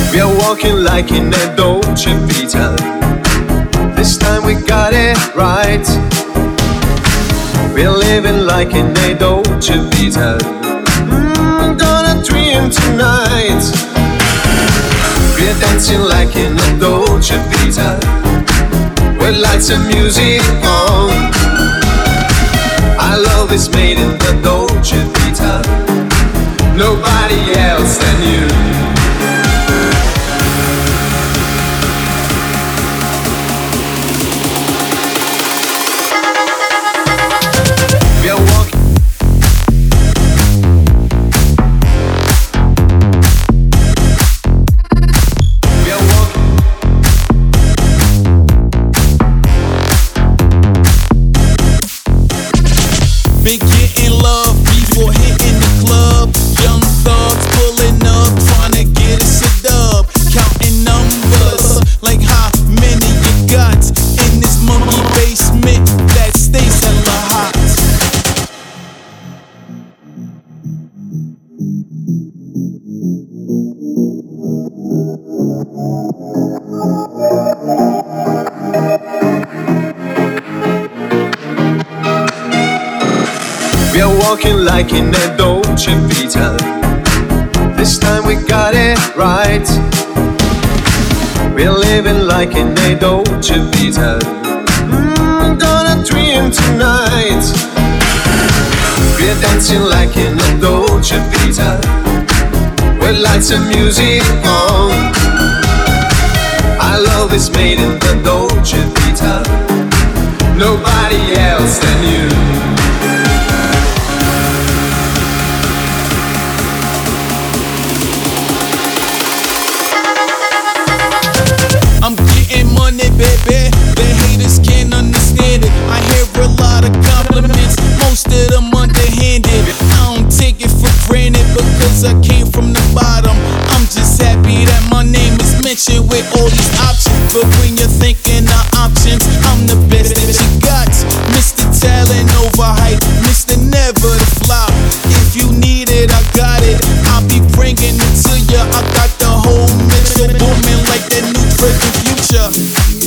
We are walking like in a Dolce Vita. This time we got it right. We're living like in a Dolce Vita. Gonna dream tonight. We're dancing like in a Dolce Vita, with lights and music on. Our love is made in the Dolce Vita. Nobody else than you. We are walking like in a Dolce Vita. This time we got it right. We're living like in a Dolce Vita. Gonna dream tonight. We're dancing like in a Dolce Vita, with lights and music on. Our love is made in the Dolce Vita. Nobody else than you. I'm getting money, baby. The haters can't understand it. I hear a lot of compliments, most of them underhanded. I don't take it for granted because I came from the bottom. I'm just happy that my name is mentioned with all these options. But when you're thinking of options, I'm the best that you got. Mr. Talent overhyped, Mr. Never to flop. If you need it, I got it. I'll be bringing it to ya. I got the whole mix, so booming like that new freaking future.